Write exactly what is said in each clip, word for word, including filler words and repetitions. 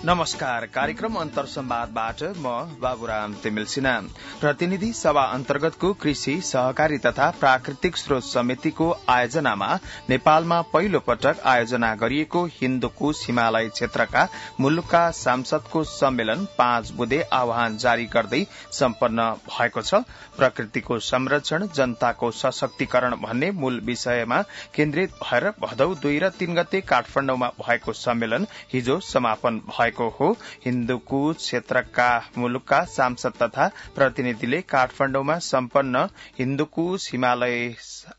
नमस्कार। कार्यक्रम अन्तर संवादबाट म बाबुराम तिमिल सिन्हा। प्रतिनिधि सभा अन्तर्गतको कृषि सहकारी तथा प्राकृतिक स्रोत समितिको आयोजनामा नेपालमा पहिलो पटक आयोजना गरिएको हिन्दूकुश हिमालय क्षेत्रका मुलुकका सांसदको सम्मेलन पाँच बुधे आह्वान जारी गर्दै सम्पन्न भएको छ। प्रकृतिको संरक्षण, जनताको सशक्तिकरण भन्ने मूल विषयमा केन्द्रित भएर भदौ दुई र तीन गते काठमाडौँमा भएको सम्मेलन हिजो समापन भएको हो। हिन्दूकुश क्षेत्रका मुलुकका सांसद तथा प्रतिनिधिले काठमाडौँमा सम्पन्न हिन्दूकुश हिमालय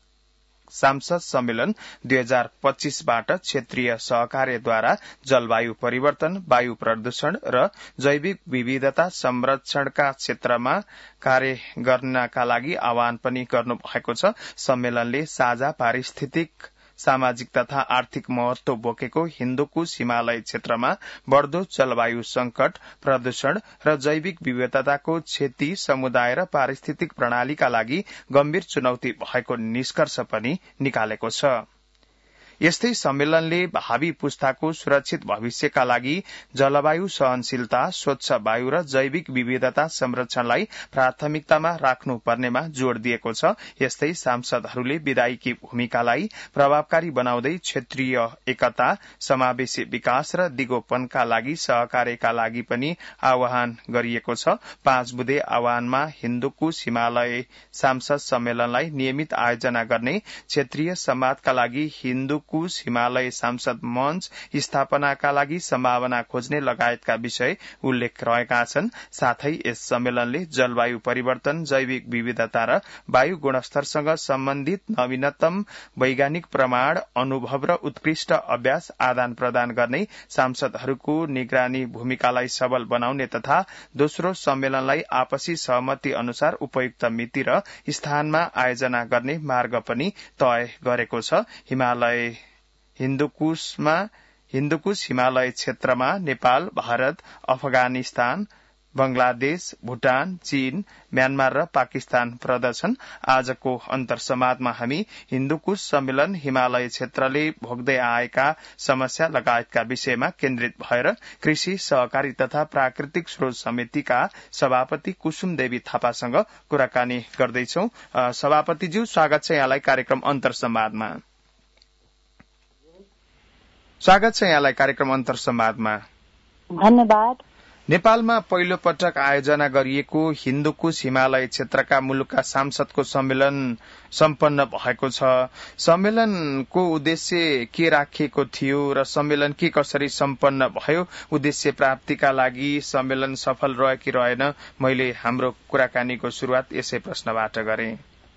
सांसद सम्मेलन दुई हजार पच्चीसबाट क्षेत्रीय सहकार्यद्वारा जलवायु परिवर्तन, वायु प्रदूषण र जैविक विविधता संरक्षणका क्षेत्रमा कार्य गर्नका लागि आह्वान पनि गर्नु भएको छ। सम्मेलनले साझा पारिस्थितिक, सामाजिक तथा आर्थिक महत्व बोकेको हिन्दूकुश हिमालय क्षेत्रमा बढ़दो जलवायु संकट, प्रदूषण र जैविक विविधताको क्षति समुदाय र पारिस्थितिक प्रणालीका लागि गम्भीर चुनौती भएको निष्कर्ष पनि निकालेको छ। यस्तै सम्मेलनले भावी पुस्ताको सुरक्षित भविष्यका लागि जलवायु सहनशीलता, स्वच्छ वायु र जैविक विविधता संरक्षणलाई प्राथमिकतामा राख्नुपर्नेमा जोड़ दिएको छ। यस्तै सांसदहरूले विधायिकी भूमिकालाई प्रभावकारी बनाउँदै क्षेत्रीय एकता, समावेशी विकास र दिगोपनका लागि सहकार्यका लागि पनि आह्वान गरिएको छ। पाँच बुधे आह्वानमा हिन्दूकुश हिमालय सांसद सम्मेलनलाई नियमित आयोजना गर्ने, क्षेत्रीय संवादका लागि हिन्दू कुश हिमालय सांसद मञ्च स्थापनाका लागि सम्भावना खोज्ने लगायतका विषय उल्लेख रहेका छन्। साथै यस सम्मेलनले जलवायु परिवर्तन, जैविक विविधता र वायु गुणस्तरसँग सम्बन्धित नवीनतम वैज्ञानिक प्रमाण, अनुभव र उत्कृष्ट अभ्यास आदान प्रदान गर्ने, सांसदहरूको निगरानी भूमिकालाई सबल बनाउने तथा दोस्रो सम्मेलनलाई आपसी सहमति अनुसार उपयुक्त मिति र स्थानमा आयोजना गर्ने मार्ग पनि तय गरेको छ। हिमालय हिन्दूकुशमा हिन्दूकुश हिमालय क्षेत्रमा नेपाल, भारत, अफगानिस्तान, बंगलादेश, भूटान, चीन, म्यानमार र पाकिस्तान पर्दछन्। आजको अन्तर संवादमा हामी हिन्दूकुश सम्मेलन, हिमालय क्षेत्रले भोग्दै आएका समस्या लगायतका विषयमा केन्द्रित भएर कृषि सहकारी तथा प्राकृतिक स्रोत समितिका सभापति कुसुम देवी थापासँग कुराकानी गर्दैछौ। सभापतिज्यू, स्वागत छ यहाँलाई कार्यक्रम अन्तर संवादमा। स्वागत छ यहाँलाई कार्यक्रम अन्तर संवादमा। धन्यवाद। नेपालमा पहिलो पटक आयोजना गरिएको हिन्दूकुश हिमालय क्षेत्रका मुलुकका सांसदको सम्मेलन सम्पन्न भएको छ। सम्मेलनको उद्देश्य के राखिएको थियो र सम्मेलन के कसरी सम्पन्न भयो? उद्देश्य प्राप्तिका लागि सम्मेलन सफल रह्यो कि रहेन? मैले हाम्रो कुराकानीको शुरूआत यसै प्रश्नबाट गरे।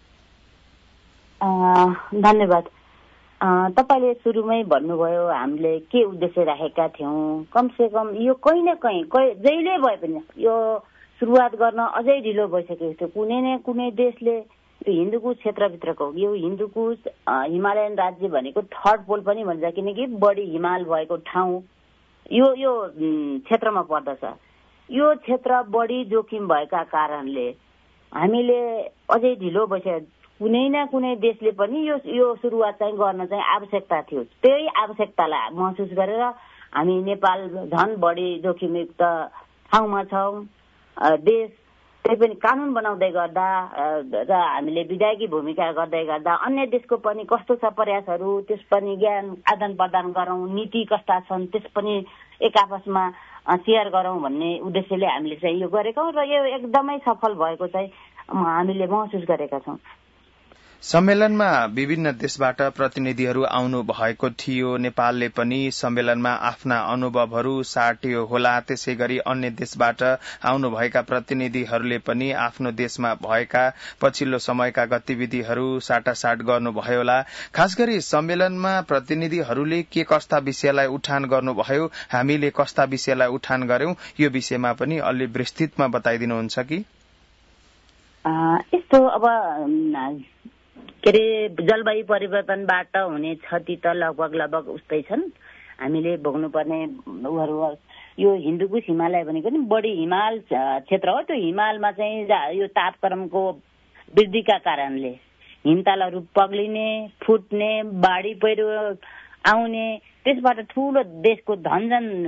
धन्यवाद। तपाईले सुरुमै भन्नुभयो हामीले के उद्देश्य राखेका थियौं। कमसे कम यो कहीँ न कहीँ जहिले भए पनि यो सुरुवात गर्न अझै ढिलो भइसकेको थियो। कुनै न कुनै देशले यो हिन्दूकुश क्षेत्रभित्रको यो हिन्दूकुश हिमालयन राज्य भनेको थर्ड पोल पनि भन्छ, किनकि बढी हिमाल भएको ठाउँ यो यो क्षेत्रमा पर्दछ। यो क्षेत्र बढी जोखिम भएका कारणले हामीले अझै ढिलो भइसक्यो। कुनै न कुनै देशले पनि यो यो सुरुवात चाहिँ गर्न चाहिँ आवश्यकता थियो। त्यही आवश्यकतालाई महसुस गरेर हामी नेपाल झन बढी जोखिमयुक्त ठाउँमा छौँ। देश त्यही पनि कानून बनाउँदै गर्दा र हामीले विधायकी भूमिका गर्दै गर्दा अन्य देशको पनि कस्तो छ प्रयासहरू, त्यस पनि ज्ञान आदान प्रदान गरौँ, नीति कस्ता छन् त्यस पनि एक आपसमा सेयर गरौँ भन्ने उद्देश्यले हामीले चाहिँ यो गरेका र यो एकदमै सफल भएको चाहिँ हामीले महसुस गरेका छौँ। सम्मेलनमा विभिन्न देशबाट प्रतिनिधिहरू आउनु भएको थियो। नेपालले पनि सम्मेलनमा आफ्ना अनुभवहरू साट्यो होला। त्यसै गरी अन्य देशबाट आउनुभएका प्रतिनिधिहरूले पनि आफ्नो देशमा भएका पछिल्लो समयका गतिविधिहरू साटासाट गर्नुभयो होला। खास गरी सम्मेलनमा प्रतिनिधिहरूले के कस्ता विषयलाई उठान गर्नुभयो, हामीले कस्ता विषयलाई उठान गर्यौं, यो विषयमा पनि अलि विस्तृतमा बताइदिनुहुन्छ कि? यस्तो अब के अरे जलवायु परिवर्तनबाट हुने क्षति त लगभग लगभग उस्तै छन्। हामीले भोग्नुपर्ने उहरू यो हिन्दूकुश हिमालय भनेको नि बढी हिमाल क्षेत्र हो। त्यो हिमालमा चाहिँ यो तापक्रमको वृद्धिका कारणले हिमतालहरू पग्लिने, फुट्ने, बाढी पहिरो आउने, त्यसबाट ठूलो देशको धनजन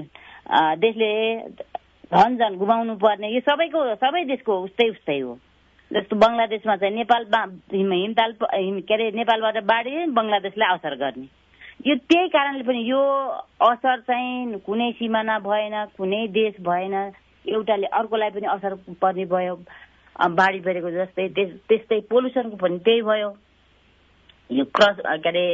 देशले धन झन गुमाउनु पर्ने, यो सबैको सबै देशको उस्तै उस्तै हो। जस्तो बङ्गलादेशमा चाहिँ नेपालमा हिमताल के अरे नेपालबाट बाढी बङ्गलादेशलाई असर गर्ने, यो त्यही कारणले पनि यो असर चाहिँ कुनै सिमाना भएन, कुनै देश भएन, एउटाले अर्कोलाई पनि असर पर्ने भयो। बाढी परेको जस्तै त्यस्तै पोल्युसनको पनि त्यही भयो। यो क्रस के अरे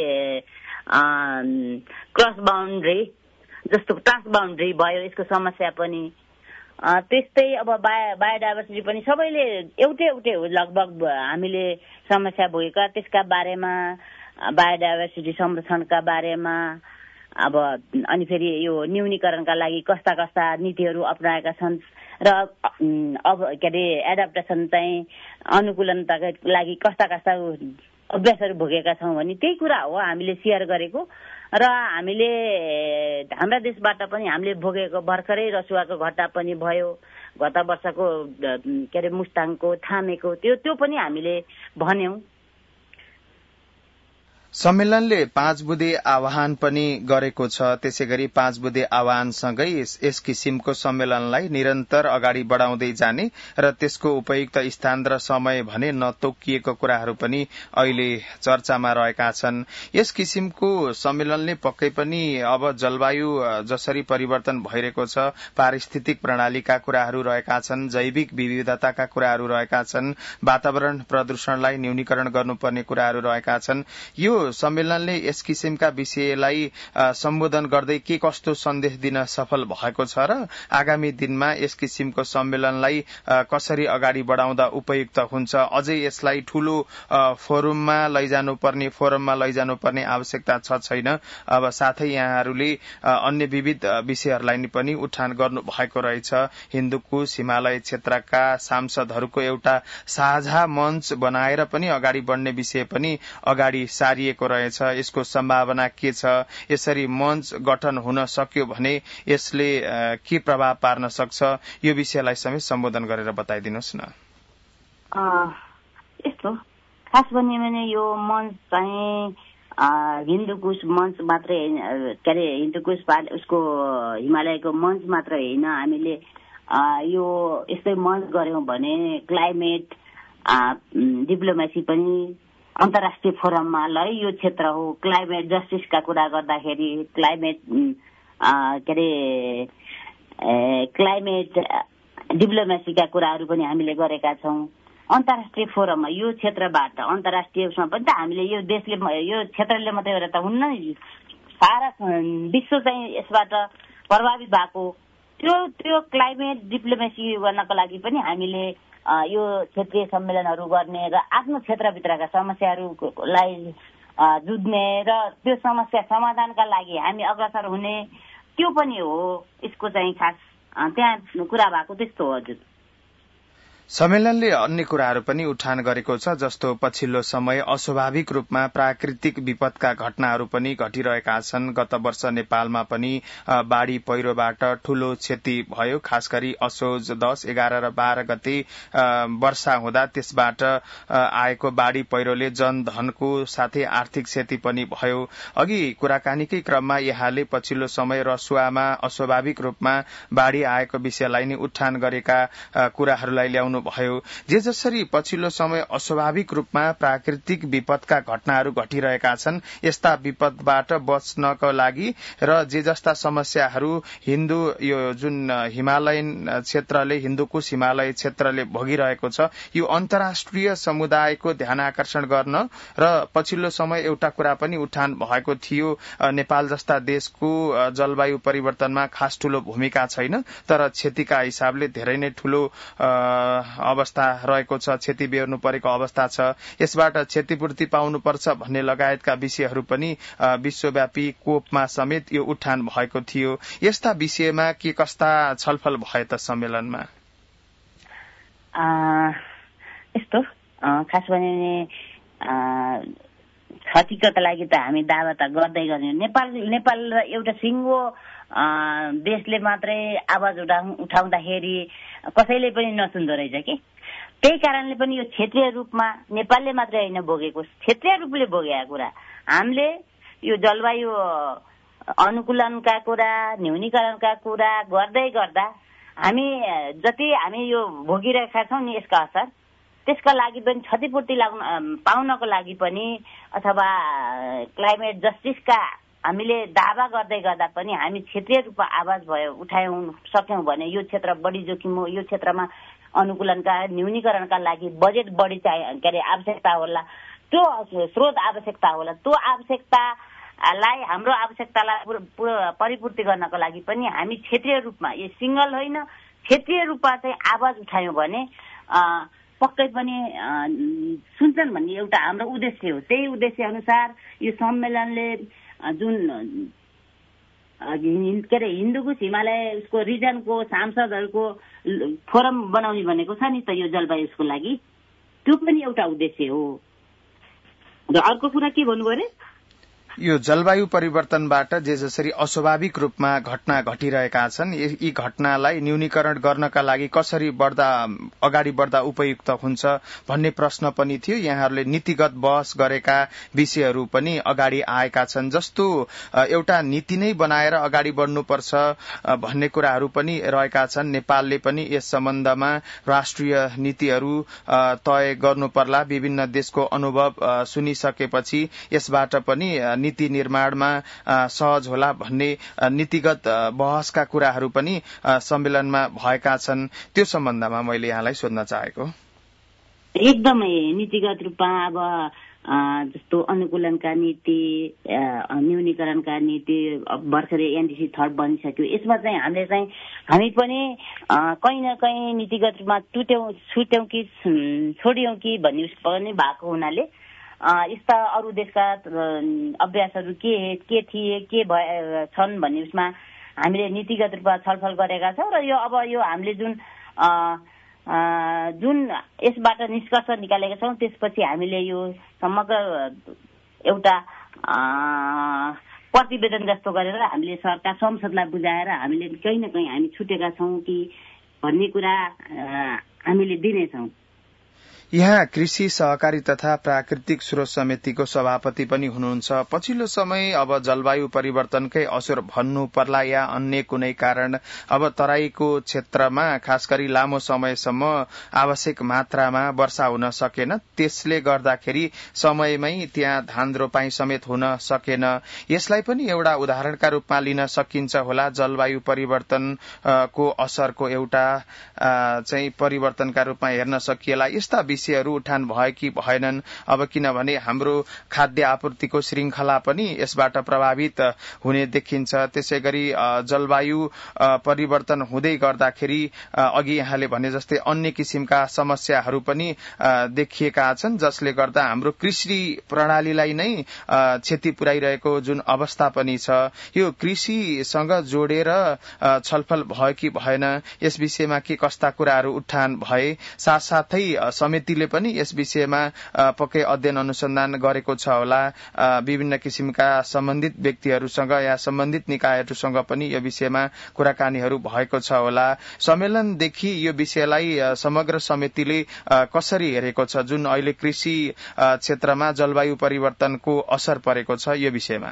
क्रस बााउन्ड्री जस्तो ट्रान्स बााउन्ड्री भयो, यसको समस्या पनि त्यस्तै। अब बायो बायोडाइभर्सिटी पनि सबैले एउटै एउटै हो लगभग हामीले समस्या भोगेका, त्यसका बारेमा बायोडाइभर्सिटी संरक्षणका बारेमा अब अनि फेरि यो न्यूनीकरणका लागि कस्ता कस्ता नीतिहरू अपनाएका छन् र अब के अरे एडाप्टेसन चाहिँ अनुकूलनताका लागि कस्ता कस्ता अभ्यासहरू भोगेका छौँ भने त्यही कुरा हो हामीले सेयर गरेको। र हामीले हाम्रा देशबाट पनि हामीले भोगेको भर्खरै रसुवाको घटना पनि भयो, गत वर्षको के अरे मुस्ताङको थामेको त्यो त्यो पनि हामीले भन्यौं। सम्मेलनले पाँच बुँदे आह्वान पनि गरेको छ। त्यसै गरी पाँच बुँदे आह्वानसँगै यस किसिमको सम्मेलनलाई निरन्तर अगाडि बढाउँदै जाने र त्यसको उपयुक्त स्थान र समय भने नतोकिएको कुराहरू पनि अहिले चर्चामा रहेका छन्। यस किसिमको सम्मेलनले पक्कै पनि अब जलवायु जसरी परिवर्तन भइरहेको छ, पारिस्थितिक प्रणालीका कुराहरू रहेका छन्, जैविक विविधताका कुराहरू रहेका छन्, वातावरण प्रदूषणलाई न्यूनीकरण गर्नुपर्ने कुराहरू रहेका छन्। यो सम्मेलनले यस किसिमका विषयलाई सम्बोधन गर्दै के कस्तो सन्देश दिन सफल भएको छ र आगामी दिनमा यस किसिमको सम्मेलनलाई कसरी अगाडि बढाउँदा उपयुक्त हुन्छ, अझै यसलाई ठूलो फोरममा लैजानुपर्ने फोरममा लैजानुपर्ने आवश्यकता छ छैन। अब साथै यहाँहरूले अन्य विविध विषयहरूलाई पनि उठान गर्नु भएको रहेछ। हिन्दुकुश हिमालय क्षेत्रका सांसदहरूको एउटा साझा मञ्च बनाएर पनि अगाडि बढ्ने विषय पनि अगाडि सारिएको रहेछ। यसको सम्भावना के छ? यसरी मञ्च गठन हुन सक्यो भने यसले के प्रभाव पार्न सक्छ? यो विषयलाई समेत सम्बोधन गरेर बताइदिनुहोस् न। यस्तो खास भन्यो भने यो मञ्च चाहिँ हिन्दुकुश मञ्च मात्रै के अरे हिन्दुकुश उसको हिमालयको मञ्च मात्र होइन, हामीले यो यस्तै मञ्च गर्यौं भने क्लाइमेट डिप्लोमेसी पनि अन्तर्राष्ट्रिय फोरममा ल यो क्षेत्र हो। क्लाइमेट जस्टिसका कुरा गर्दाखेरि क्लाइमेट के अरे क्लाइमेट डिप्लोमेसीका कुराहरू पनि हामीले गरेका छौं अन्तर्राष्ट्रिय फोरममा। यो क्षेत्रबाट अन्तर्राष्ट्रिय उसमा पनि त हामीले यो देशले यो क्षेत्रले मात्रै गरेर त हुन्न नि, सारा विश्व चाहिँ यसबाट प्रभावित भएको। त्यो त्यो क्लाइमेट डिप्लोमेसी गर्नको लागि पनि हामीले यो क्षेत्रीय सम्मेलनहरू गर्ने र आफ्नो क्षेत्रभित्रका समस्याहरूलाई जुझ्ने र त्यो समस्या समाधानका लागि हामी अग्रसर हुने, त्यो पनि हो यसको चाहिँ खास त्यहाँ कुरा भएको। त्यस्तो हो हजुर। सम्मेलनले अन्य कुराहरू पनि उठान गरेको छ, जस्तो पछिल्लो समय अस्वाभाविक रूपमा प्राकृतिक विपदका घटनाहरू पनि घटिरहेका छन्। गत वर्ष नेपालमा पनि बाढ़ी पहिरोबाट ठूलो क्षति भयो। खास गरी असोज दस एघार र बाह्र गते वर्षा हुँदा त्यसबाट आएको बाढ़ी पहिरोले जनधनको साथै आर्थिक क्षति पनि भयो। अघि कुराकानीकै क्रममा यहाँले पछिल्लो समय रसुवामा अस्वाभाविक रूपमा बाढ़ी आएको विषयलाई नै उठान गरेका कुराहरूलाई ल्याउनु भयो। जे जसरी पछिल्लो समय अस्वाभाविक रूपमा प्राकृतिक विपदका घटनाहरू घटिरहेका छन्, यस्ता विपदबाट बच्नको लागि र जे जस्ता समस्याहरू हिन्दू यो जुन हिमालयन क्षेत्रले हिन्दुकुश हिमालय क्षेत्रले भोगिरहेको छ, यो अन्तर्राष्ट्रिय समुदायको ध्यान आकर्षण गर्न र पछिल्लो समय एउटा कुरा पनि उठान भएको थियो, नेपाल जस्ता देशको जलवायु परिवर्तनमा खास ठूलो भूमिका छैन, तर क्षतिका हिसाबले धेरै नै ठूलो अवस्था रहेको छ, क्षति बेहोर्नु परेको अवस्था छ, यसबाट क्षतिपूर्ति पाउनुपर्छ भन्ने लगायतका विषयहरू पनि विश्वव्यापी कोपमा समेत यो उठान भएको थियो। यस्ता विषयमा के कस्ता छलफल भए त सम्मेलनमा? यस्तो खास भने क्षतिका लागि त हामी दावा त गर्दै गर्ने। नेपाल नेपाल एउटा सिङ्गो देशले मात्रै आवाज उठाउँदाखेरि कसैले पनि नसुन्दो रहेछ कि, त्यही कारणले पनि यो क्षेत्रीय रूपमा नेपालले मात्रै होइन भोगेको, क्षेत्रीय रूपले भोगेका कुरा हामीले यो जलवायु अनुकूलनका कुरा, न्यूनीकरणका कुरा गर्दै गर्दा हामी जति हामी यो भोगिरहेका छौँ नि यसका असर, त्यसका लागि पनि क्षतिपूर्ति लाग्न पाउनको लागि पनि अथवा क्लाइमेट जस्टिसका हामीले दावा गर्दै गर्दा पनि हामी क्षेत्रीय रूपमा आवाज भयो उठाउन सक्यौँ भने यो क्षेत्र बढी जोखिम हो, यो क्षेत्रमा अनुकूलनका न्यूनीकरणका लागि बजेट बढी चाहिँ के अरे आवश्यकता होला, त्यो स्रोत आवश्यकता होला, त्यो आवश्यकतालाई हाम्रो आवश्यकतालाई परिपूर्ति गर्नको लागि पनि हामी क्षेत्रीय रूपमा यो सिङ्गल होइन क्षेत्रीय रूपमा चाहिँ आवाज उठायौँ भने पक्कै पनि सुन्छन् भन्ने एउटा हाम्रो उद्देश्य हो। त्यही उद्देश्य अनुसार यो सम्मेलनले जुन के अरे हिन्दूकुश हिमालय उसको रिजनको सांसदहरूको फोरम बनाउने भनेको छ नि त यो जलवायुको लागि, त्यो पनि एउटा उद्देश्य हो। र अर्को कुरा के भन्नुभयो अरे, यो जलवायु परिवर्तनबाट जे जसरी अस्वाभाविक रूपमा घटना घटिरहेका छन् यी घटनालाई न्यूनीकरण गर्नका लागि कसरी बढ्दा अगाडि बढ्दा उपयुक्त हुन्छ भन्ने प्रश्न पनि थियो। यहाँहरूले नीतिगत बहस गरेका विषयहरू पनि अगाडि आएका छन्, जस्तो एउटा नीति नै बनाएर अगाडि बढ्नुपर्छ भन्ने कुराहरू पनि रहेका छन्। नेपालले पनि यस सम्बन्धमा राष्ट्रिय नीतिहरू तय गर्नुपर्ला। विभिन्न देशको अनुभव सुनिसकेपछि यसबाट पनि नीति निर्माणमा सहज होला भन्ने नीतिगत बहसका कुराहरू पनि सम्मेलनमा भएका छन्। त्यो सम्बन्धमा मैले यहाँलाई सोध्न चाहेको। एकदमै नीतिगत रूपमा अब जस्तो अनुकूलनका नीति, न्यूनीकरणका नीति भर्खरै एनडिसी थर्ड बनिसक्यो। यसमा चाहिँ हामीले चाहिँ हामी पनि कहीँ न कहीँ नीतिगत रूपमा टुट्यौँ छुट्यौँ कि छोड्यौँ कि भन्ने पनि भएको हुनाले यस्ता अरू देशका अभ्यासहरू के के थिए के भए छन् भन्ने उसमा हामीले नीतिगत रूपमा छलफल गरेका छौँ। र यो अब यो हामीले जुन जुन यसबाट निष्कर्ष निकालेका छौँ त्यसपछि हामीले यो समग्र एउटा प्रतिवेदन जस्तो गरेर हामीले सरकार संसदलाई बुझाएर हामीले कहीँ न कहीँ हामी छुटेका छौँ कि भन्ने कुरा हामीले दिनेछौँ। यहाँ कृषि सहकारी तथा प्राकृतिक स्रोत समितिको सभापति पनि हुनुहुन्छ। पछिल्लो समय अब जलवायु परिवर्तनकै असर भन्नु पर्ला या अन्य कुनै कारण अब तराईको क्षेत्रमा खास गरी लामो समयसम्म आवश्यक मात्रामा वर्षा हुन सकेन, त्यसले गर्दाखेरि समयमै त्यहाँ धान रोपाई समेत हुन सकेन। यसलाई पनि एउटा उदाहरणका रूपमा लिन सकिन्छ होला। जलवायु परिवर्तनको असरको एउटा चाहिँ परिवर्तनका रूपमा हेर्न सकिएला। यस्ता विषयहरू उठान भए कि भएनन् अब, किनभने हाम्रो खाद्य आपूर्तिको श्रृंखला पनि यसबाट प्रभावित हुने देखिन्छ। त्यसै गरी जलवायु परिवर्तन हुँदै गर्दाखेरि अघि यहाँले भने जस्तै अन्य किसिमका समस्याहरू पनि देखिएका छन्, जसले गर्दा हाम्रो कृषि प्रणालीलाई नै क्षति पुर्याइरहेको जुन अवस्था पनि छ। यो कृषिसँग जोडेर छलफल भयो कि भएन, यस विषयमा के कस्ता कुराहरू उठान भए, साथसाथै समितिले पनि यस विषयमा पक्कै अध्ययन अनुसन्धान गरेको छ होला। विभिन्न किसिमका सम्बन्धित व्यक्तिहरूसँग या सम्बन्धित निकायहरूसँग पनि यो विषयमा कुराकानीहरू भएको छ होला। सम्मेलनदेखि यो विषयलाई समग्र समितिले कसरी हेरेको छ, जुन अहिले कृषि क्षेत्रमा जलवायु परिवर्तनको असर परेको छ यो विषयमा?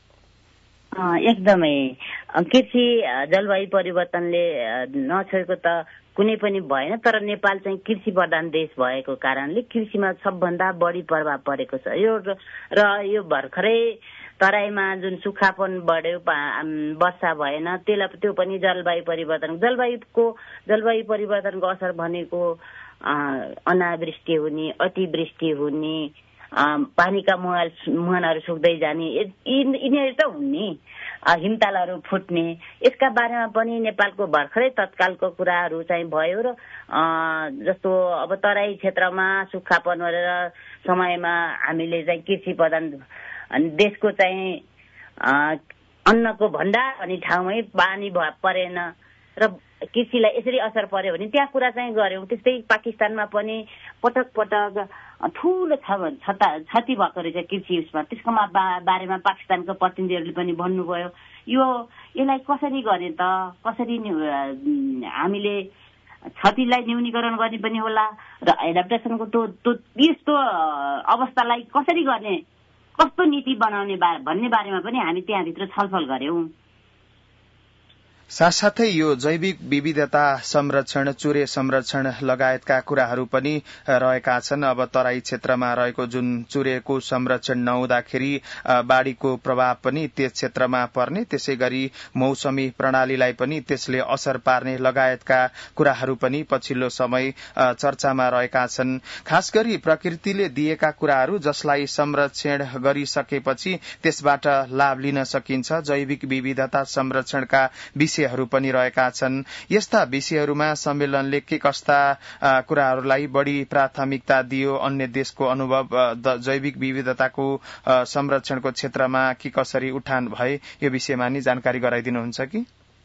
एकदमै कृषि जलवायु परिवर्तनले नछोएको त कुनै पनि भएन, तर नेपाल चाहिँ कृषि प्रधान देश भएको कारणले कृषिमा सबभन्दा बढी प्रभाव परेको छ। यो र यो भर्खरै तराईमा जुन सुक्खापन बढ्यो, वर्षा भएन, त्यसलाई त्यो पनि जलवायु परिवर्तन जलवायुको जलवायु परिवर्तनको असर भनेको अनावृष्टि हुने, अतिवृष्टि हुने, पानीका मुहान मुहानहरू सुक्दै जाने, यिनीहरू त हुने, हिमतालहरू फुट्ने, यसका बारेमा पनि नेपालको भर्खरै तत्कालको कुराहरू चाहिँ भयो। र जस्तो अब तराई क्षेत्रमा सुक्खापन गरेर समयमा हामीले चाहिँ कृषि प्रधान देशको चाहिँ अन्नको भण्डार भन्ने ठाउँमै पानी परेन र कृषिलाई यसरी असर पर्यो भने त्यहाँ कुरा चाहिँ गर्यौं। त्यस्तै पाकिस्तानमा पनि पटक पटक ठूलो क्षति भएको रहेछ कृषि उसमा, त्यसको बारेमा पाकिस्तानको प्रतिनिधिहरूले पनि भन्नुभयो यो यसलाई कसरी गर्ने त, कसरी हामीले क्षतिलाई न्यूनीकरण गर्ने पनि होला र एडाप्टेसनको त्यो यस्तो अवस्थालाई कसरी गर्ने कस्तो नीति बनाउने भन्ने बारेमा पनि हामी त्यहाँभित्र छलफल गर्यौं। साथसाथै यो जैविक विविधता संरक्षण, चुरे संरक्षण लगायतका कुराहरू पनि रहेका छन्। अब तराई क्षेत्रमा रहेको जुन चुरेको संरक्षण नहुँदाखेरि बाढ़ीको प्रभाव पनि त्यस क्षेत्रमा पर्ने, त्यसै गरी मौसमी प्रणालीलाई पनि त्यसले असर पार्ने लगायतका कुराहरू पनि पछिल्लो समय चर्चामा रहेका छन्। खास गरी प्रकृतिले दिएका कुराहरू जसलाई संरक्षण गरिसकेपछि त्यसबाट लाभ लिन सकिन्छ, जैविक विविधता संरक्षणका विषयहरू पनि रहेका छन्। यस्ता विषयहरूमा सम्मेलनले के कस्ता कुराहरूलाई बढ़ी प्राथमिकता दियो, अन्य देशको अनुभव जैविक विविधताको संरक्षणको क्षेत्रमा के कसरी उठान भए, यो विषयमा नि जानकारी गराइदिनुहुन्छ कि?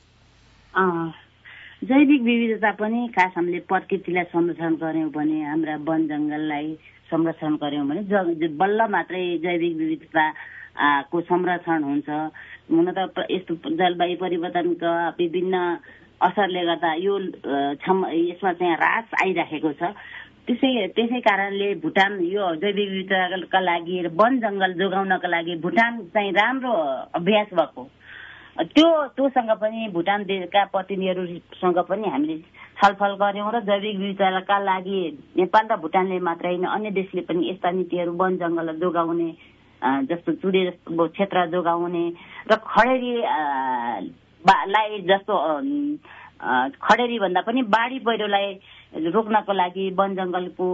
जैविक विविधता पनि खास हामीले प्रकृतिलाई संरक्षण गर्यौं भने, हाम्रा वन जंगललाई संरक्षण गर्यौं भने बल्ल मात्रै जैविक विविधता को संरक्षण हुन्छ। हुन त यस्तो जलवायु परिवर्तनका विभिन्न असरले गर्दा यो यसमा चाहिँ ह्रास आइराखेको छ। त्यसै त्यसै कारणले भुटान यो जैविक विविधताका लागि र वन जंगल जोगाउनका लागि भुटान चाहिँ राम्रो अभ्यास भएको, त्यो त्योसँग पनि भुटान देशका प्रतिनिधिहरूसँग पनि हामीले छलफल गर्यौं र जैविक विविधताका लागि नेपाल र भुटानले मात्रै होइन अन्य देशले पनि यस्ता नीतिहरू वन जंगल जोगाउने, जस्तो चुरे जस्तो क्षेत्र जोगाउने र खडेरी लाई जस्तो खडेरी भन्दा पनि बाढ़ी पहिरोलाई रोक्नको लागि वन जंगलको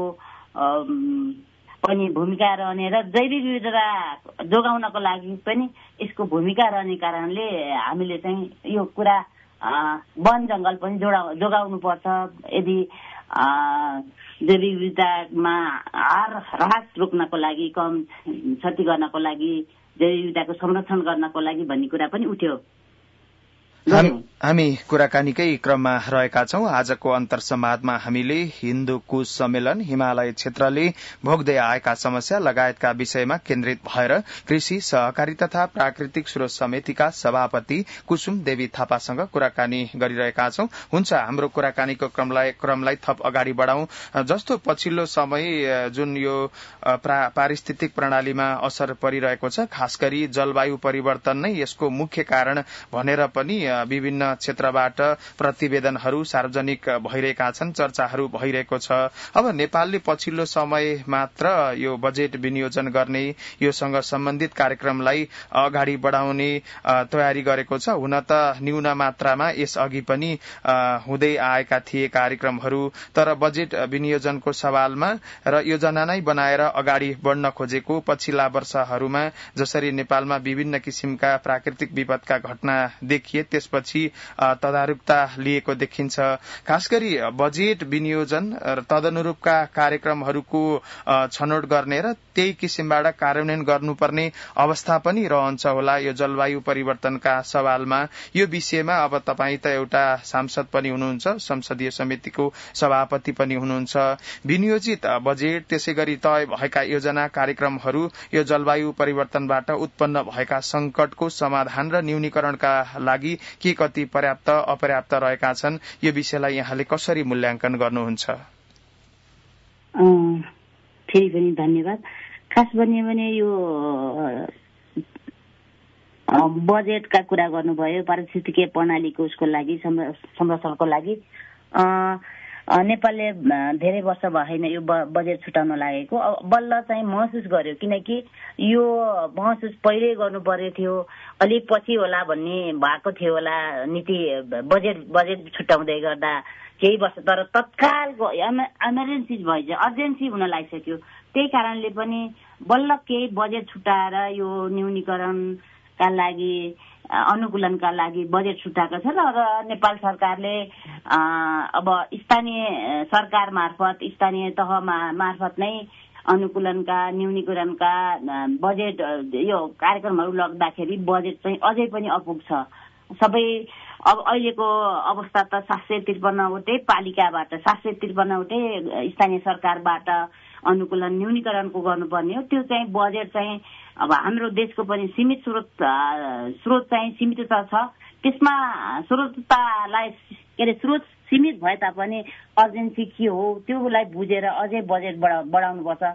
पनि भूमिका रहने र जैविक विविधता जोगाउनको लागि पनि यसको भूमिका रहने कारणले हामीले चाहिँ यो कुरा वन जंगल पनि जोगाउनु पर्छ। यदि जैविक विविधतामा हार ह्रास रोक्नको लागि, कम क्षति गर्नको लागि, जैविक विविधताको संरक्षण गर्नको लागि भन्ने कुरा पनि उठ्यो। हामी कुराकानीकै क्रममा रहेका छौं। आजको अन्तर्संवादमा हामीले हिन्दू कुश सम्मेलन, हिमालय क्षेत्रले भोग्दै आएका समस्या लगायतका विषयमा केन्द्रित भएर कृषि, सहकारी तथा प्राकृतिक स्रोत समितिका सभापति कुसुम देवी थापासँग कुराकानी गरिरहेका छौं। हुन्छ, हाम्रो कुराकानीको क्रमलाई क्रमलाई थप अगाडि बढ़ाउँ। जस्तो पछिल्लो समय जुन यो पारिस्थितिक प्रणालीमा असर परिरहेको छ, खास गरी जलवायु परिवर्तन नै यसको मुख्य कारण भनेर पनि विभिन्न क्षेत्रबाट प्रतिवेदनहरू सार्वजनिक भइरहेका छन्, चर्चाहरू भइरहेको छ। अब नेपालले पछिल्लो समय मात्र यो बजेट विनियोजन गर्ने, योसँग सम्बन्धित कार्यक्रमलाई अगाडि बढ़ाउने तयारी गरेको छ। हुन त न्यून मात्रामा यस अघि पनि हुँदै आएका थिए कार्यक्रमहरू, तर बजेट विनियोजनको सवालमा र योजना नै बनाएर अगाडि बढ़न खोजेको पछिल्ला वर्षहरूमा जसरी नेपालमा विभिन्न किसिमका प्राकृतिक विपदका घटना देखिए त्यसपछि तदारुकता लिएको देखिन्छ। खास गरी बजेट विनियोजन र तदनुरूपका कार्यक्रमहरूको छनौट गर्ने र त्यही किसिमबाट कार्यान्वयन गर्नुपर्ने अवस्था पनि रहन्छ होला यो जलवायु परिवर्तनका सवालमा। यो विषयमा अब तपाई त एउटा सांसद पनि हुनुहुन्छ, संसदीय समितिको सभापति पनि हुनुहुन्छ। विनियोजित बजेट, त्यसै गरी तय भएका योजना कार्यक्रमहरू यो जलवायु परिवर्तनबाट उत्पन्न भएका संकटको समाधान र न्यूनीकरणका लागि के कति पर्याप्त अपर्याप्त रहेका छन्, यो विषयलाई यहाँले कसरी मूल्याङ्कन गर्नुहुन्छ? फेरि पनि धन्यवाद। खास भन्यो भने यो बजेटका कुरा गर्नुभयो, पारिस्थितिकीय प्रणालीको उसको लागि, संरक्षणको लागि नेपालले धेरै वर्ष भएन यो बजेट छुटाउन लागेको। बल्ल चाहिँ महसुस गर्यो, किनकि यो महसुस पहिल्यै गर्नु पर्यो थियो, अलिक पछि होला भन्ने भएको थियो होला नीति बजेट बजेट छुटाउँदै गर्दा केही वर्ष, तर तत्कालको इमर्जेन्सी भइसक्यो, अर्जेन्सी हुन लागिसक्यो। त्यही कारणले पनि बल्ल केही बजेट छुटाएर यो न्यूनीकरणका लागि, अनुकूलनका लागि बजेट छुटाएको छ र नेपाल सरकारले अब स्थानीय सरकार मार्फत, स्थानीय तह मार्फत नै अनुकूलनका, न्यूनीकरणका बजेट यो कार्यक्रमहरू लग्दाखेरि बजेट चाहिँ अझै पनि अपुग छ। सबै अब अहिलेको अवस्था त सात सय त्रिपन्नवटै पालिकाबाट, सात सय त्रिपन्नवटै स्थानीय सरकारबाट अनुकूलन न्यूनीकरणको गर्नुपर्ने हो। त्यो चाहिँ बजेट चाहिँ अब हाम्रो देशको पनि सीमित स्रोत स्रोत चाहिँ सीमित छ। त्यसमा स्रोततालाई के अरे स्रोत सीमित भए तापनि अर्जेन्सी के हो त्योलाई बुझेर अझै बजेट बढाउनुपर्छ।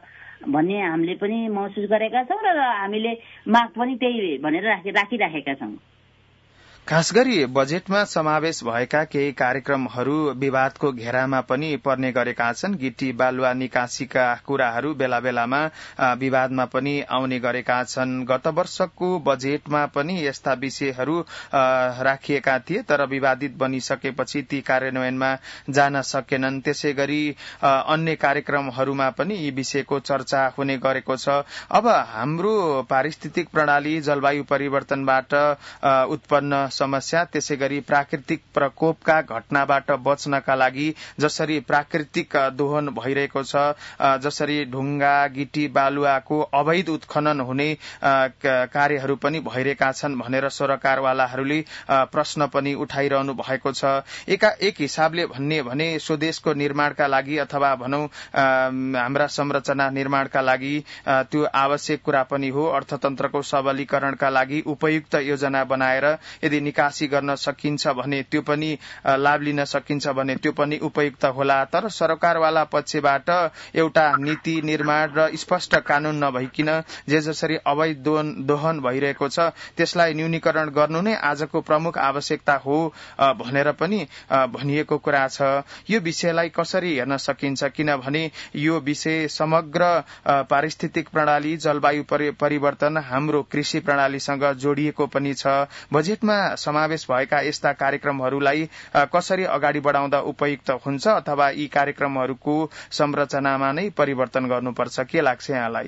भन्ने हामीले पनि महसुस गरेका छौँ र हामीले माग पनि त्यही भनेर राखिराखेका छौँ। खास गरी बजेटमा समावेश भएका केही कार्यक्रमहरू विवादको घेरामा पनि पर्ने गरेका छन्। गिटी बालुवा निकासीका कुराहरू बेला बेलामा विवादमा पनि आउने गरेका छन्। गत वर्षको बजेटमा पनि यस्ता विषयहरू राखिएका थिए, तर विवादित बनिसकेपछि ती कार्यान्वयनमा जान सकेनन्। त्यसै गरी अन्य कार्यक्रमहरूमा पनि यी विषयको चर्चा हुने गरेको छ। अब हाम्रो पारिस्थितिक प्रणाली जलवायु परिवर्तनबाट उत्पन्न समस्या, त्यसै गरी प्राकृतिक प्रकोपका घटनाबाट बच्नका लागि जसरी प्राकृतिक दोहन भइरहेको छ, जसरी ढुङ्गा गिटी बालुवाको अवैध उत्खनन हुने कार्यहरू पनि भइरहेका छन् भनेर सरकारवालाहरूले प्रश्न पनि उठाइरहनु भएको छ। एका एक हिसाबले भन्ने भने स्वदेशको निर्माणका लागि अथवा भनौं हाम्रा संरचना निर्माणका लागि त्यो आवश्यक कुरा पनि हो। अर्थतन्त्रको सबलीकरणका लागि उपयुक्त योजना बनाएर यदि निकासी गर्न सकिन्छ भने, त्यो पनि लाभ लिन सकिन्छ भने त्यो पनि उपयुक्त होला। तर सरकारवाला पक्षबाट एउटा नीति निर्माण र स्पष्ट कानून नभइकिन जे जसरी अवैध दोहन भइरहेको छ त्यसलाई न्यूनीकरण गर्नु नै आजको प्रमुख आवश्यकता हो भनेर पनि भनिएको कुरा छ। यो विषयलाई कसरी हेर्न सकिन्छ, किनभने यो विषय समग्र पारिस्थितिक प्रणाली जलवायु परिवर्तन हाम्रो कृषि प्रणालीसँग जोडिएको पनि छ। बजेटमा समावेश भएका यस्ता कार्यक्रमहरूलाई कसरी अगाडि बढाउँदा उपयुक्त हुन्छ अथवा यी कार्यक्रमहरूको संरचनामा नै परिवर्तन गर्नुपर्छ, के लाग्छ यहाँलाई?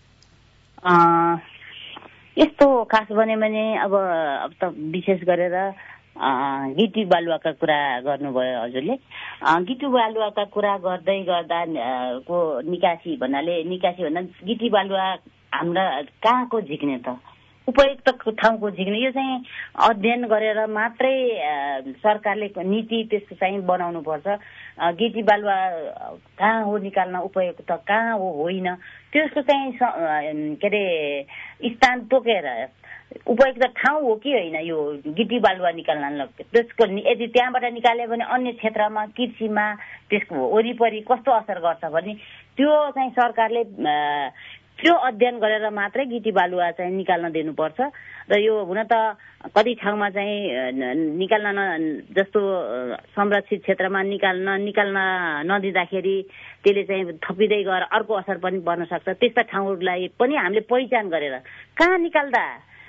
यस्तो खास भन्यो भने अब अब त विशेष गरेर गिटी बालुवाका कुरा गर्नुभयो हजुरले। गिटी बालुवाका कुरा गर्दै गर्दा को निकासी भन्नाले निकासी भन्दा गिटी बालुवा हाम्रा कहाँको झिक्ने त, उपयुक्त ठाउँको झिक्ने, यो चाहिँ अध्ययन गरेर मात्रै सरकारले नीति त्यसको चाहिँ बनाउनु पर्छ। गिटी बालुवा कहाँ हो निकाल्न उपयुक्त, कहाँ हो होइन, त्यसको चाहिँ के अरे स्थान तोकेर उपयुक्त ठाउँ हो कि होइन यो गिटी बालुवा निकाल्न, त्यसको यदि त्यहाँबाट निकाल्यो भने अन्य क्षेत्रमा कृषिमा त्यसको वरिपरि कस्तो असर गर्छ भने त्यो चाहिँ सरकारले त्यो अध्ययन गरेर मात्रै गिटी बालुवा चाहिँ निकाल्न दिनुपर्छ। र यो हुन त कति ठाउँमा चाहिँ निकाल्न जस्तो संरक्षित क्षेत्रमा निकाल्न निकाल्न नदिँदाखेरि त्यसले चाहिँ थपिँदै गएर अर्को असर पनि पर्न सक्छ। त्यस्ता ठाउँहरूलाई पनि हामीले पहिचान गरेर कहाँ निकाल्दा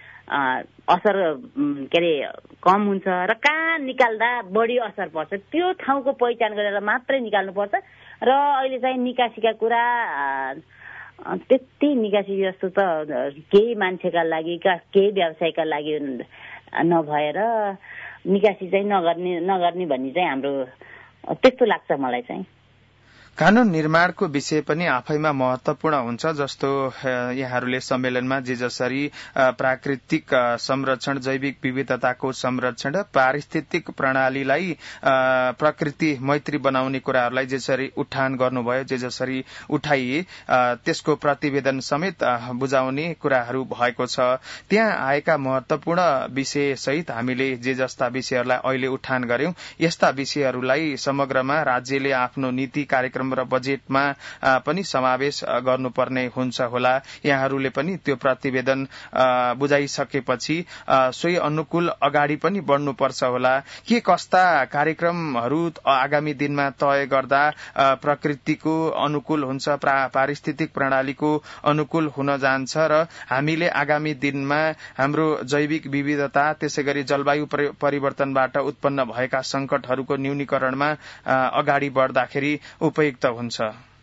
असर के अरे कम हुन्छ र कहाँ निकाल्दा बढी असर पर्छ त्यो ठाउँको पहिचान गरेर मात्रै निकाल्नुपर्छ। र अहिले चाहिँ निकासीका कुरा त्यति निकासी जस्तो त केही मान्छेका लागि केही व्यवसायका लागि नभएर निकासी चाहिँ नगर्ने नगर्ने भन्ने चाहिँ हाम्रो त्यस्तो लाग्छ मलाई चाहिँ। कानून निर्माणको विषय पनि आफैमा महत्वपूर्ण हुन्छ। जस्तो यहाँहरूले सम्मेलनमा जे जसरी प्राकृतिक संरक्षण, जैविक विविधताको संरक्षण, पारिस्थितिक प्रणालीलाई प्रकृति मैत्री बनाउने कुराहरूलाई जसरी उठान गर्नुभयो, जे जसरी उठाइए त्यसको प्रतिवेदन समेत बुझाउने कुराहरू भएको छ। त्यहाँ आएका महत्वपूर्ण विषय सहित हामीले जे जस्ता विषयहरूलाई अहिले उठान गर्यौं, यस्ता विषयहरूलाई समग्रमा राज्यले आफ्नो नीति कार्यक्रम र बजेटमा पनि समावेश गर्नुपर्ने हुन्छ होला। यहाँहरूले पनि त्यो प्रतिवेदन बुझाइसकेपछि सोही अनुकूल अगाडि पनि बढ्नुपर्छ होला। के कस्ता कार्यक्रमहरू आगामी दिनमा तय गर्दा प्रकृतिको अनुकूल हुन्छ, पारिस्थितिक प्रणालीको अनुकूल हुन जान्छ र हामीले आगामी दिनमा हाम्रो जैविक विविधता त्यसै गरी जलवायु परिवर्तनबाट उत्पन्न भएका संकटहरूको न्यूनीकरणमा अगाडि बढ्दाखेरि उपयुक्त हुन्छ।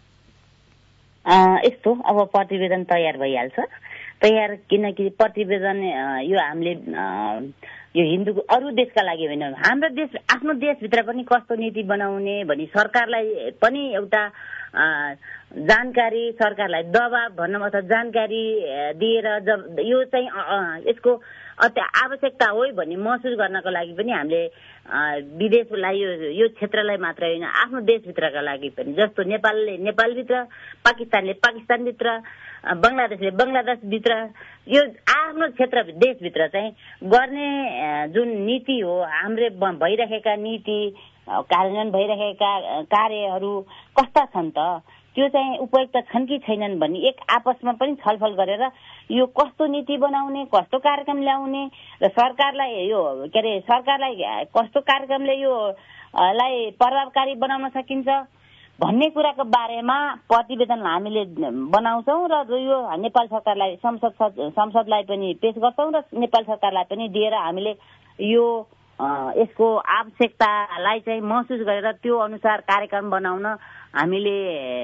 यस्तो अब प्रतिवेदन तयार भइहाल्छ। तयार किनकि प्रतिवेदन यो हामीले यो हिन्दू अरू देशका लागि होइन, हाम्रो देश आफ्नो देशभित्र पनि कस्तो नीति बनाउने भनी सरकारलाई पनि एउटा जानकारी, सरकारलाई दबाब भनौँ अथवा जानकारी दिएर जब यो चाहिँ यसको आवश्यकता हो भन्ने महसुस गर्नको लागि पनि हामीले विदेशलाई यो यो क्षेत्रलाई मात्र होइन आफ्नो देशभित्रका लागि पनि, जस्तो नेपालले नेपालभित्र, पाकिस्तानले पाकिस्तानभित्र, बङ्गलादेशले बङ्गलादेशभित्र यो आफ्नो क्षेत्र देशभित्र चाहिँ गर्ने जुन नीति हो, हाम्रो भइरहेका नीति कार्यान्वयन भइरहेका कार्यहरू कस्ता छन् त, त्यो चाहिँ उपयुक्त छन् कि छैनन् भन्ने एक आपसमा पनि छलफल गरेर यो कस्तो नीति बनाउने, कस्तो कार्यक्रम ल्याउने र सरकारलाई यो के अरे सरकारलाई कस्तो कार्यक्रमले यो लाई प्रभावकारी बनाउन सकिन्छ भन्ने कुराको बारेमा प्रतिवेदन हामीले बनाउँछौँ र यो नेपाल सरकारलाई संसद संसदलाई पनि पेश गर्छौँ र नेपाल सरकारलाई पनि दिएर हामीले यो यसको आवश्यकतालाई चाहिँ महसुस गरेर त्यो अनुसार कार्यक्रम बनाउन हामीले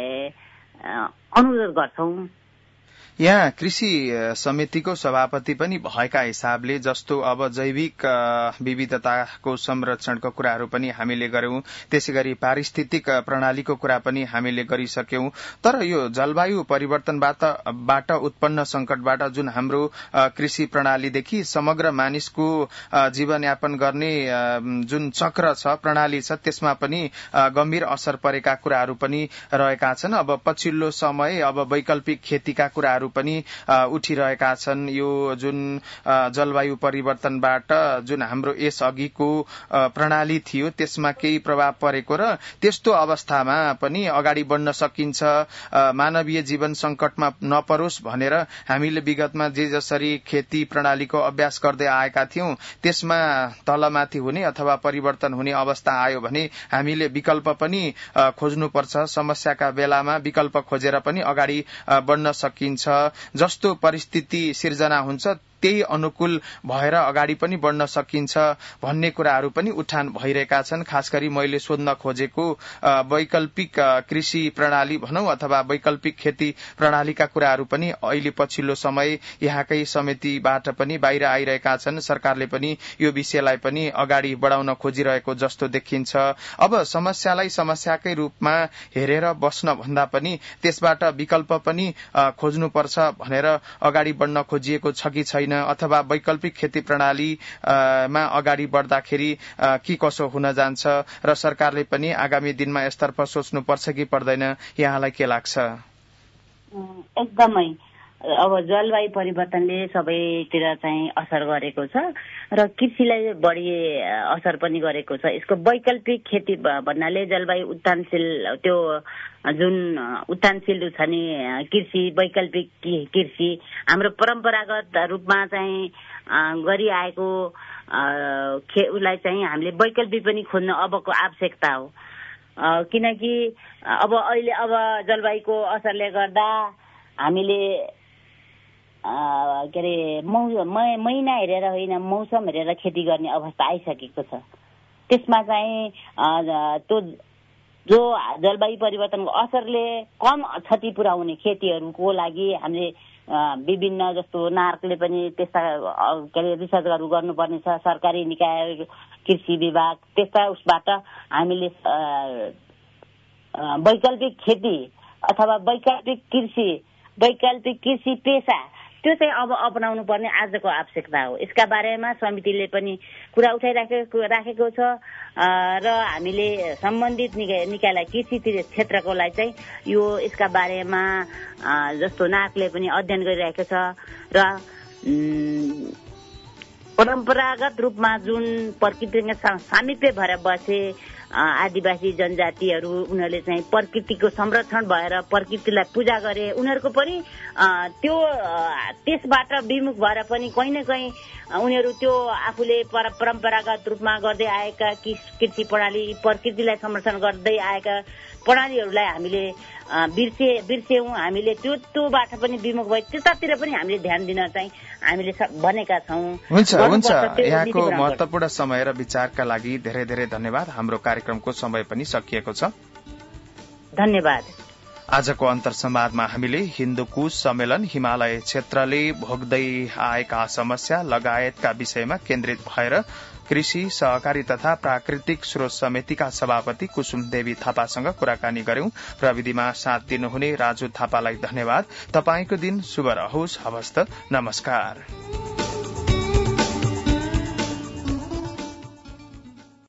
अनुरोध गर्छौं। यहाँ कृषि समितिको सभापति पनि भएका हिसाबले जस्तो अब जैविक विविधताको संरक्षणको कुराहरू पनि हामीले गर्यौं, त्यसैगरी पारिस्थितिक प्रणालीको कुरा पनि हामीले गरिसक्यौं। तर यो जलवायु परिवर्तनबाट बाट उत्पन्न संकटबाट जुन हाम्रो कृषि प्रणालीदेखि समग्र मानिसको जीवनयापन गर्ने जुन चक्र छ, प्रणाली छ, त्यसमा पनि गम्भीर असर परेका कुराहरू पनि रहेका छन्। अब पछिल्लो समय अब वैकल्पिक खेतीका कुराहरू पनि उठिरहेका छन्। यो जुन जलवायु परिवर्तनबाट जुन हाम्रो यस अघिको प्रणाली थियो त्यसमा केही प्रभाव परेको र त्यस्तो अवस्थामा पनि अगाडि बढ्न सकिन्छ, मानवीय जीवन संकटमा नपरोस् भनेर हामीले विगतमा जे जसरी खेती प्रणालीको अभ्यास गर्दै आएका थियौं त्यसमा तलमाथि हुने अथवा परिवर्तन हुने अवस्था आयो भने हामीले विकल्प पनि खोज्नुपर्छ। समस्याका बेलामा विकल्प खोजेर पनि अगाडि बढ्न सकिन्छ। जस्तो परिस्थिति सिर्जना हुन्छ त्यही अनुकूल भएर अगाडि पनि बढ्न सकिन्छ भन्ने कुराहरू पनि उठान भइरहेका छन्। खास गरी मैले सोध्न खोजेको वैकल्पिक कृषि प्रणाली भनौं अथवा वैकल्पिक खेती प्रणालीका कुराहरू पनि अहिले पछिल्लो समय यहाँकै समितिबाट पनि बाहिर आइरहेका छन्। सरकारले पनि यो विषयलाई पनि अगाडि बढाउन खोजिरहेको जस्तो देखिन्छ। अब समस्यालाई समस्याकै रूपमा हेरेर बस्न भन्दा पनि त्यसबाट विकल्प पनि खोज्नुपर्छ भनेर अगाडि बढ्न खोजिएको छ कि छैन, अथवा वैकल्पिक खेती प्रणालीमा अगाडि बढ्दाखेरि के कसो हुन जान्छ र सरकारले पनि आगामी दिनमा यसतर्फ सोच्नुपर्छ कि पर्दैन, यहाँलाई के लाग्छ? एकदमै अब जलवायु परिवर्तनले सबैतिर चाहिँ असर गरेको छ र कृषिलाई बढी असर पनि गरेको छ। यसको वैकल्पिक खेती भन्नाले जलवायु उत्तानशील त्यो जुन उत्तानशील छ नि कृषि, वैकल्पिक कृषि हाम्रो परम्परागत रूपमा चाहिँ गरिआएको उसलाई चाहिँ हामीले वैकल्पिक पनि खोज्न अबको आवश्यकता हो। किनकि अब अहिले अब जलवायुको असरले गर्दा हामीले के अरे महिना हेरेर होइन मौसम हेरेर खेती गर्ने अवस्था आइसकेको छ। त्यसमा चाहिँ त्यो जो जलवायु परिवर्तनको असरले कम क्षति पुर्याउने खेतीहरूको लागि हामीले विभिन्न जस्तो नार्कले पनि त्यस्ता के अरे रिसर्चहरू गर्नुपर्ने छ। सरकारी निकाय, कृषि विभाग, त्यस्ता उसबाट हामीले वैकल्पिक खेती अथवा वैकल्पिक कृषि वैकल्पिक कृषि पेसा त्यो चाहिँ अब अपनाउनु पर्ने आजको आवश्यकता हो। यसका बारेमा समितिले पनि कुरा उठाइराखेको राखेको छ र हामीले सम्बन्धित निकाय निकायलाई कृषि क्षेत्रकोलाई चाहिँ यो यसका बारेमा जस्तो नाकले पनि अध्ययन गरिरहेको छ र परम्परागत रूपमा जुन प्रकृतिसँग सामिप्य भएर बसे आदिवासी जनजातिहरू उनीहरूले चाहिँ प्रकृतिको संरक्षण भएर प्रकृतिलाई पूजा गरे, उनीहरूको पनि त्यो त्यसबाट विमुख भएर पनि कहीँ न कहीँ उनीहरू त्यो आफूले परम्परागत रूपमा गर्दै आएका कृषि प्रणाली, प्रकृतिलाई संरक्षण गर्दै आएका प्रणालीहरूलाई हामीले बिर्से बिर्स्यौं। हामीले त्यो त्योबाट पनि विमुख भए त्यतातिर पनि हामीले ध्यान दिन चाहिँ हामीले भनेका छौं। हुन्छ हुन्छ यहाँको महत्त्वपूर्ण समय र विचारका लागि धेरै धेरै धन्यवाद। हाम्रो कार्यक्रमको समय पनि सकिएको छ। धन्यवाद। आजको अन्तर संवादमा हामीले हिन्दुकुश सम्मेलन हिमालय क्षेत्रले भोग्दै आएका समस्या लगायतका विषयमा केन्द्रित भएर कृषि, सहकारी तथा प्राकृतिक स्रोत समितिका सभापति कुसुम देवी थापासँग कुराकानी गर्यौं। प्रविधिमा साथ दिनुहुने राजु थापालाई धन्यवाद। तपाईंको दिन शुभ रहोस्। हवस्त। नमस्कार।